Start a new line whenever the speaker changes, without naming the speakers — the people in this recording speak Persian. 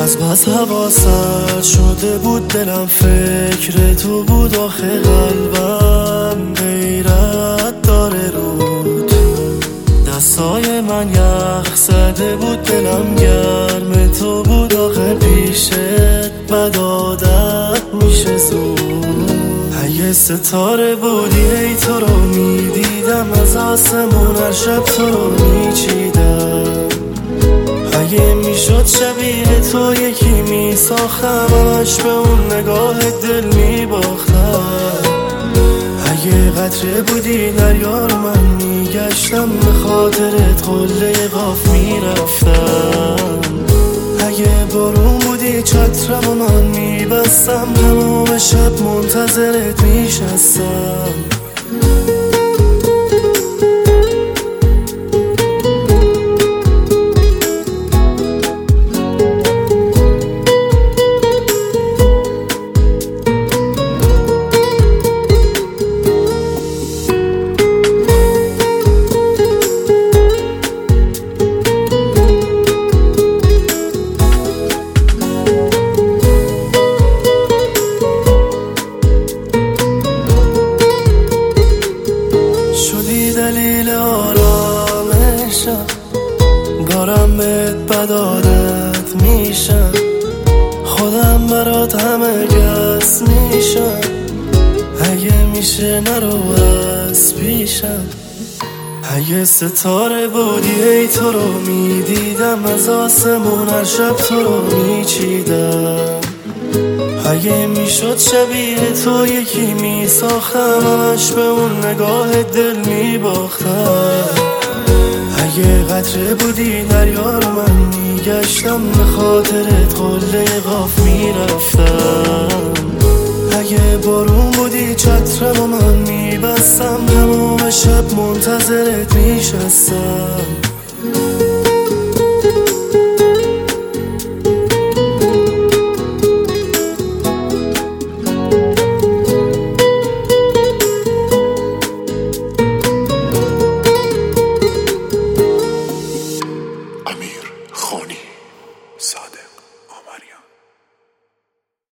بس حواسم شده بود دلم فکر تو بود آخه قلبم غیرت داره رود دستای من یخ زده بود دلم گرم تو بود آخه پیشت بد عادت میشه زود اگه ستاره بودی ای تو رو میدیدم از آسمون هر شب تو رو میچیدم اگه میشد شبیه تو یکی میساختم همش به اون نگاه دل میباختم اگه قطره بودی دریا رو من میگشتم به خاطرت قله قاف میرفتم اگه بارون بودی چترم و من میبستم تمام شب منتظرت میشستم دلیل آرامشم دارم بهت بد عادت میشم خودم برات همه گس میشم اگه میشه نرو از پیشم اگه ستاره بودی ای تو رو میدیدم از آسمون هر شب تو رو میچیدم اگه میشد شبیه تو یکی میساختم همش به اون نگاه دل میباختم اگه قطره بودی دریا رو من میگشتم به خاطرت قله قاف میرفتم اگه بارون بودی چترم و من میبستم تمام شب منتظرت میشستم